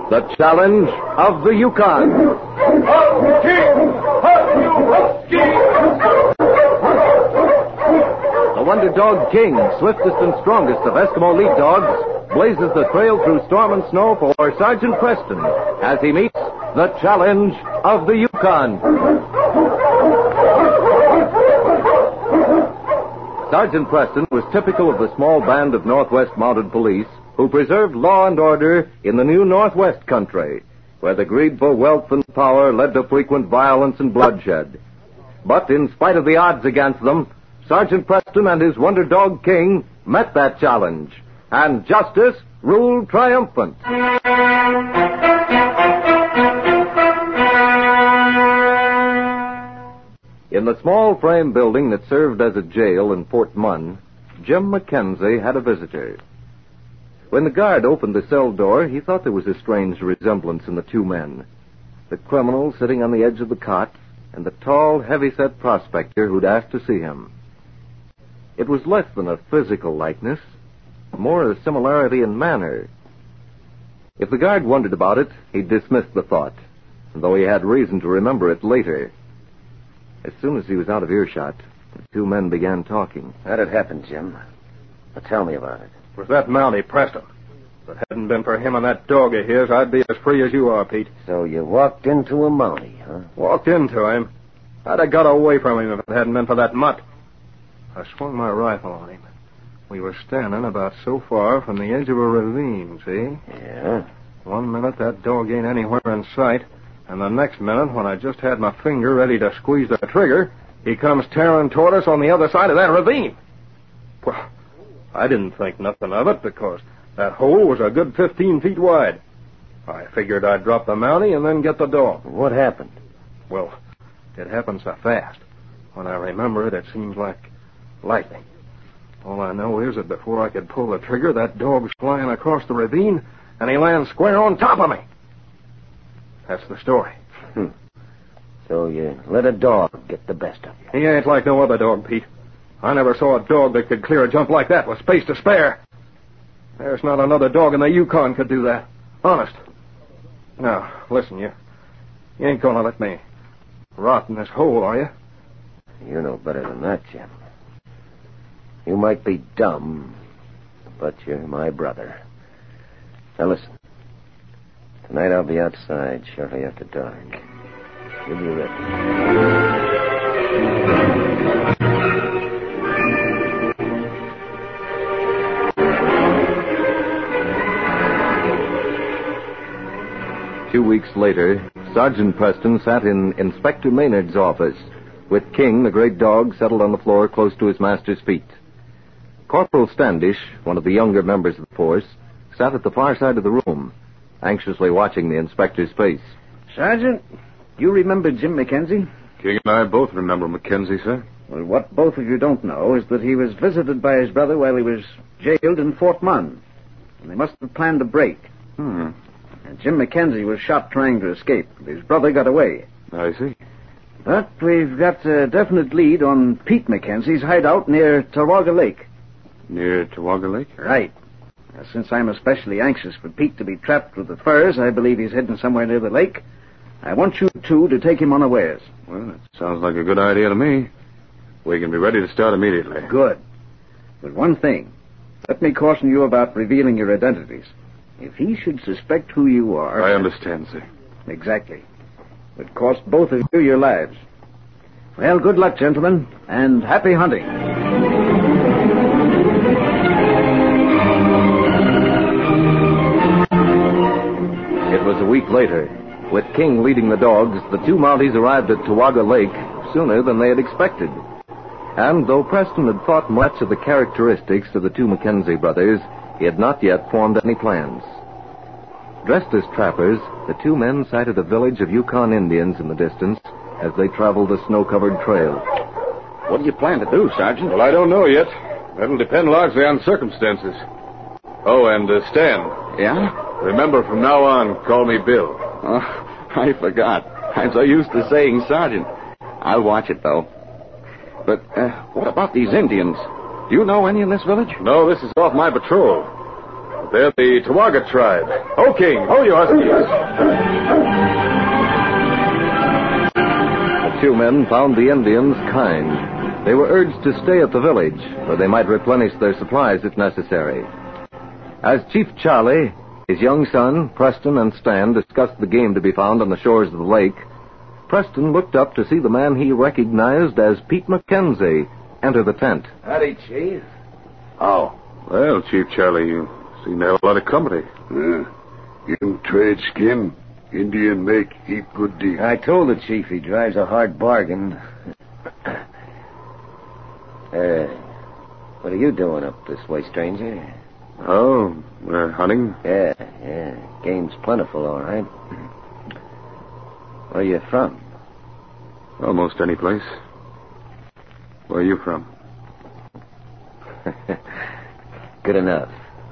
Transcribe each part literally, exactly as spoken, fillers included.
The Challenge of the Yukon. The Wonder Dog King, swiftest and strongest of Eskimo lead dogs, blazes the trail through storm and snow for Sergeant Preston as he meets the Challenge of the Yukon. Sergeant Preston was typical of the small band of Northwest Mounted Police who preserved law and order in the new Northwest country, where the greed for wealth and power led to frequent violence and bloodshed. But in spite of the odds against them, Sergeant Preston and his Wonder Dog King met that challenge, and justice ruled triumphant. In the small frame building that served as a jail in Fort Munn, Jim McKenzie had a visitor. When the guard opened the cell door, he thought there was a strange resemblance in the two men. The criminal sitting on the edge of the cot, and the tall, heavy-set prospector who'd asked to see him. It was less than a physical likeness, more a similarity in manner. If the guard wondered about it, he dismissed the thought, though he had reason to remember it later. As soon as he was out of earshot, the two men began talking. How'd it happen, Jim? Now tell me about it. It was that Mountie, Preston. If it hadn't been for him and that dog of his, I'd be as free as you are, Pete. So you walked into a Mountie, huh? Walked into him. I'd have got away from him if it hadn't been for that mutt. I swung my rifle on him. We were standing about so far from the edge of a ravine, see? Yeah? One minute that dog ain't anywhere in sight, and the next minute, when I just had my finger ready to squeeze the trigger, he comes tearing toward us on the other side of that ravine. Well, I didn't think nothing of it because that hole was a good fifteen feet wide. I figured I'd drop the Mountie and then get the dog. What happened? Well, it happened so fast. When I remember it, it seems like lightning. All I know is that before I could pull the trigger, that dog's flying across the ravine, and he lands square on top of me. That's the story. Hmm. So you let a dog get the best of you. He ain't like no other dog, Pete. I never saw a dog that could clear a jump like that with space to spare. There's not another dog in the Yukon could do that. Honest. Now, listen, you, you ain't gonna let me rot in this hole, are you? You're no better than that, Jim. You might be dumb, but you're my brother. Now listen. Tonight I'll be outside shortly after dark. You'll be ready. Two weeks later, Sergeant Preston sat in Inspector Maynard's office, with King, the great dog, settled on the floor close to his master's feet. Corporal Standish, one of the younger members of the force, sat at the far side of the room, anxiously watching the inspector's face. Sergeant, you remember Jim McKenzie? King and I both remember McKenzie, sir. Well, what both of you don't know is that he was visited by his brother while he was jailed in Fort Munn. And they must have planned a break. Hmm. And Jim McKenzie was shot trying to escape. His brother got away. I see. But we've got a definite lead on Pete McKenzie's hideout near Tawaga Lake. Near Tawaga Lake? Right. Now, since I'm especially anxious for Pete to be trapped with the furs, I believe he's hidden somewhere near the lake. I want you two to take him unawares. Well, that sounds like a good idea to me. We can be ready to start immediately. Good. But one thing. Let me caution you about revealing your identities. If he should suspect who you are... I understand, sir. Exactly. It would cost both of you your lives. Well, good luck, gentlemen, and happy hunting. It was a week later. With King leading the dogs, the two Mounties arrived at Tawaga Lake sooner than they had expected. And though Preston had thought much of the characteristics of the two McKenzie brothers, he had not yet formed any plans. Dressed as trappers, the two men sighted a village of Yukon Indians in the distance as they traveled the snow-covered trail. What do you plan to do, Sergeant? Well, I don't know yet. That'll depend largely on circumstances. Oh, and uh, Stan. Yeah? Remember, from now on, call me Bill. Oh, I forgot. I'm so used to saying Sergeant. I'll watch it, though. But uh, what about these Indians? Do you know any in this village? No, this is off my patrol. They're the Tawaga tribe. Ho, King. Ho, you huskies. The two men found the Indians kind. They were urged to stay at the village, where they might replenish their supplies if necessary. As Chief Charlie, his young son, Preston, and Stan discussed the game to be found on the shores of the lake, Preston looked up to see the man he recognized as Pete Mackenzie enter the tent. Howdy, Chief. Oh. Well, Chief Charlie, you seem to have a lot of company. Uh, young trade skin. Indian make heap good deal. I told the chief he drives a hard bargain. uh, what are you doing up this way, stranger? Oh, we're hunting? Yeah, yeah. Game's plentiful, all right. Where you from? Almost any place. Where are you from? Good enough.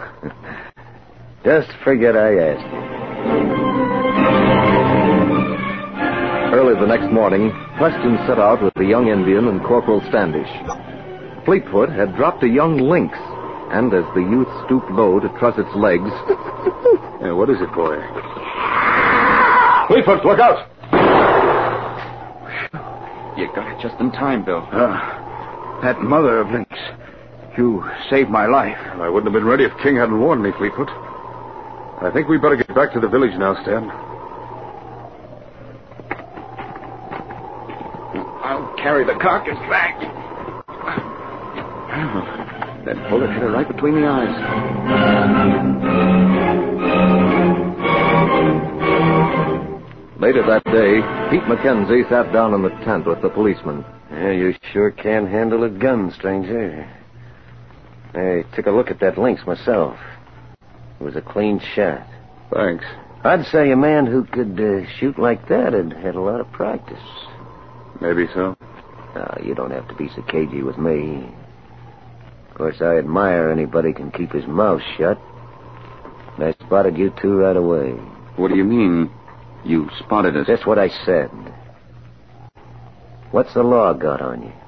Just figured I asked you. Early the next morning, Preston set out with the young Indian and Corporal Standish. Fleetfoot had dropped a young lynx, and as the youth stooped low to truss its legs... Yeah, what is it, boy? Fleetfoot, look out! You got it just in time, Bill. Uh, that mother of lynx. You saved my life. I wouldn't have been ready if King hadn't warned me, Fleetfoot. I think we'd better get back to the village now, Stan. I'll carry the carcass back. That bullet hit her right between the eyes. Later that day, Pete Mackenzie sat down in the tent with the policeman. Yeah, you sure can handle a gun, stranger. I took a look at that lynx myself. It was a clean shot. Thanks. I'd say a man who could uh, shoot like that had had a lot of practice. Maybe so. No, you don't have to be so cagey with me. Of course, I admire anybody can keep his mouth shut. And I spotted you two right away. What do you mean, you spotted us? That's what I said. What's the law got on you?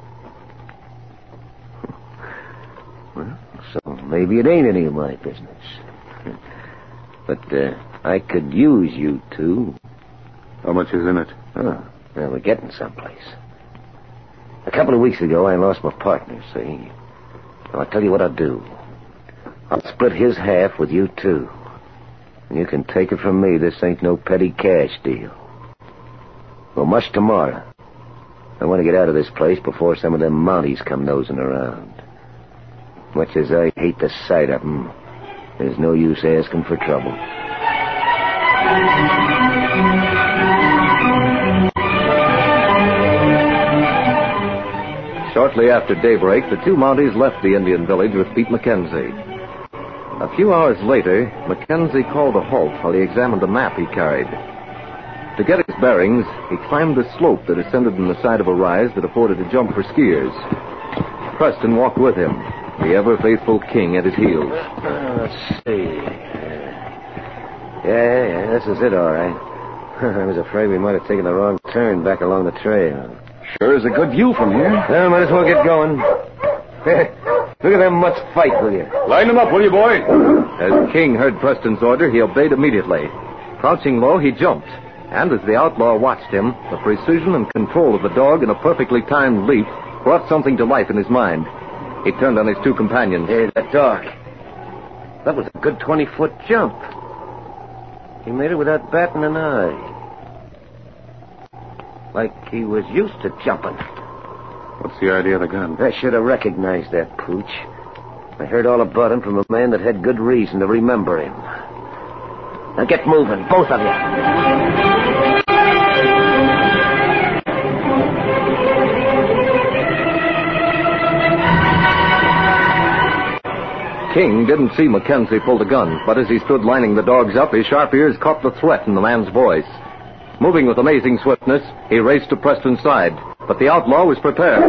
Well, so maybe it ain't any of my business. But uh, I could use you two. How much is in it? Oh, well, we're getting someplace. A couple of weeks ago, I lost my partner, see? So I'll tell you what I'll do. I'll split his half with you two. And you can take it from me, this ain't no petty cash deal. Well, much tomorrow. I want to get out of this place before some of them Mounties come nosing around. Much as I hate the sight of them, there's no use asking for trouble. Shortly after daybreak, the two Mounties left the Indian village with Pete Mackenzie. A few hours later, Mackenzie called a halt while he examined a map he carried. To get his bearings, he climbed the slope that ascended from the side of a rise that afforded a jump for skiers. Preston walked with him, the ever-faithful King at his heels. Uh, let's see. Yeah, yeah, this is it, all right. I was afraid we might have taken the wrong turn back along the trail. Sure is a good view from here. Well, might as well get going. Look at them mutts fight, will you? Line them up, will you, boy? As King heard Preston's order, he obeyed immediately. Crouching low, he jumped. And as the outlaw watched him, the precision and control of the dog in a perfectly timed leap brought something to life in his mind. He turned on his two companions. Hey, that dog. That was a good twenty-foot jump. He made it without batting an eye. Like he was used to jumping. What's the idea of the gun? I should have recognized that pooch. I heard all about him from a man that had good reason to remember him. Now get moving, both of you. King didn't see Mackenzie pull the gun, but as he stood lining the dogs up, his sharp ears caught the threat in the man's voice. Moving with amazing swiftness, he raced to Preston's side, but the outlaw was prepared.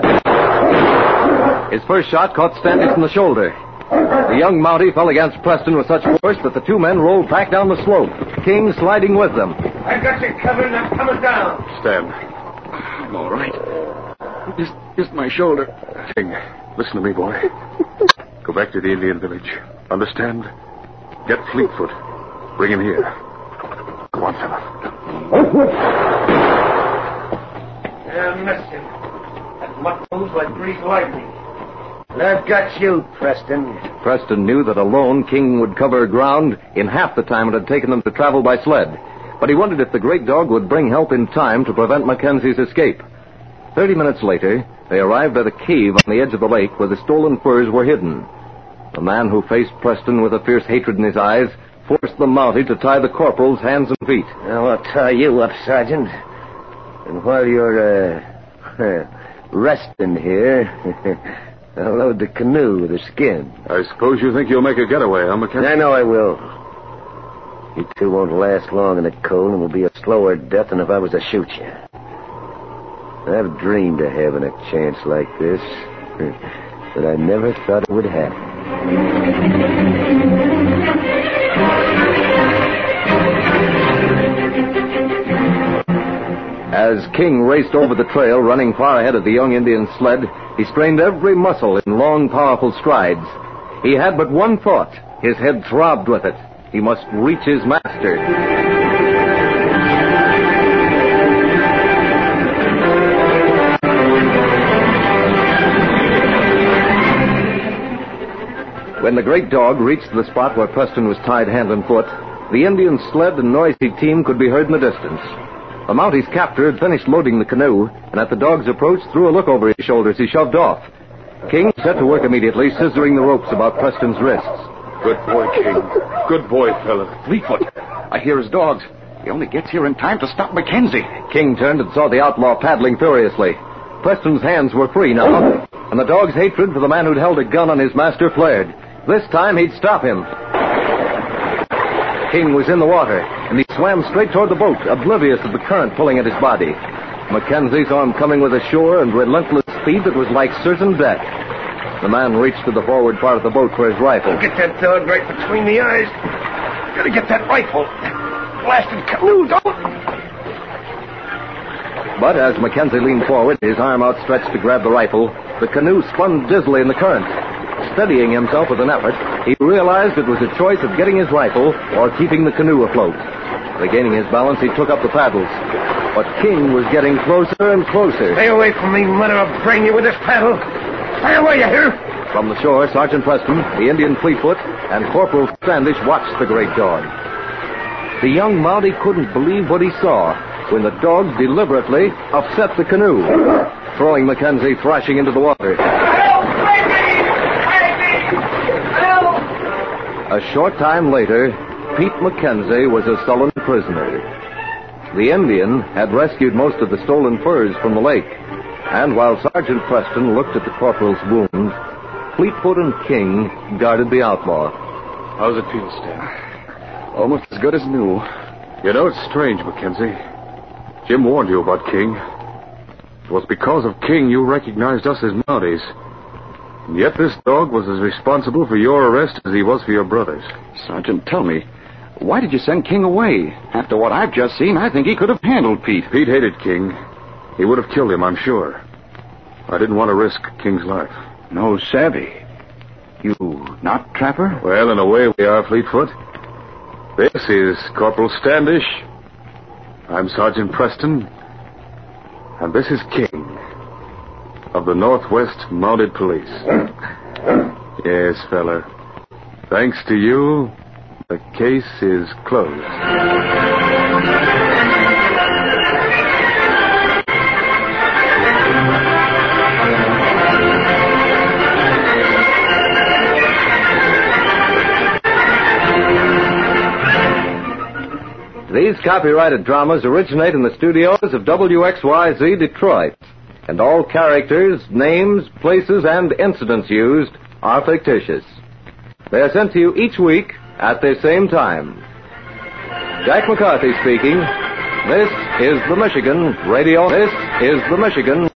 His first shot caught Standish in the shoulder. The young Mountie fell against Preston with such force that the two men rolled back down the slope, King sliding with them. I've got you covered and I'm coming down. Stan. I'm all right. Just, just my shoulder. King, listen to me, boy. Go back to the Indian village. Understand? Get Fleetfoot. Bring him here. Go on, fella. I missed him. That mutt moves like greased lightning. And I've got you, Preston. Preston knew that alone King would cover ground in half the time it had taken them to travel by sled. But he wondered if the great dog would bring help in time to prevent Mackenzie's escape. Thirty minutes later, they arrived at a cave on the edge of the lake where the stolen furs were hidden. The man who faced Preston with a fierce hatred in his eyes forced the Mountie to tie the corporal's hands and feet. Now, I'll tie you up, Sergeant. And while you're, uh, resting here, I'll load the canoe with the skin. I suppose you think you'll make a getaway, huh, Mackenzie? I know I will. You two won't last long in the cold and will be a slower death than if I was to shoot you. I've dreamed of having a chance like this, but I never thought it would happen. As King raced over the trail, running far ahead of the young Indian sled, he strained every muscle in long, powerful strides. He had but one thought. His head throbbed with it. He must reach his master. When the great dog reached the spot where Preston was tied hand and foot, the Indian sled and noisy team could be heard in the distance. The Mountie's captor had finished loading the canoe, and at the dog's approach threw a look over his shoulder as he shoved off. King set to work immediately, scissoring the ropes about Preston's wrists. Good boy, King. Good boy, fella. Fleetfoot. I hear his dogs. He only gets here in time to stop Mackenzie. King turned and saw the outlaw paddling furiously. Preston's hands were free now, and the dog's hatred for the man who'd held a gun on his master flared. This time he'd stop him. King was in the water, and he swam straight toward the boat, oblivious of the current pulling at his body. Mackenzie saw him coming with a sure and relentless speed that was like certain death. The man reached to the forward part of the boat for his rifle. Get that dog right between the eyes. Gotta get that rifle. Blasted canoe, don't... But as Mackenzie leaned forward, his arm outstretched to grab the rifle, the canoe spun dizzily in the current. Steadying himself with an effort, he realized it was a choice of getting his rifle or keeping the canoe afloat. Regaining his balance, he took up the paddles. But King was getting closer and closer. Stay away from me, mother. I'll brain you with this paddle. Stay away, you hear? From the shore, Sergeant Preston, the Indian Fleetfoot, and Corporal Standish watched the great dog. The young Mountie couldn't believe what he saw when the dog deliberately upset the canoe, throwing Mackenzie thrashing into the water. Help! Save me! Save me! Help! A short time later, Pete Mackenzie was a sullen prisoner. The Indian had rescued most of the stolen furs from the lake, and while Sergeant Preston looked at the corporal's wounds, Fleetfoot and King guarded the outlaw. How's it feel, Stan? Almost as good as new. You know, it's strange, Mackenzie. Jim warned you about King. It was because of King you recognized us as Mounties. And yet this dog was as responsible for your arrest as he was for your brother's. Sergeant, tell me, why did you send King away? After what I've just seen, I think he could have handled Pete. Pete hated King. He would have killed him, I'm sure. I didn't want to risk King's life. No savvy. You not trapper? Well, in a way we are, Fleetfoot. This is Corporal Standish. I'm Sergeant Preston. And this is King of the Northwest Mounted Police. Yes, fella. Thanks to you, the case is closed. These copyrighted dramas originate in the studios of W X Y Z Detroit, and all characters, names, places, and incidents used are fictitious. They are sent to you each week at the same time. Jack McCarthy speaking. This is the Michigan Radio. This is the Michigan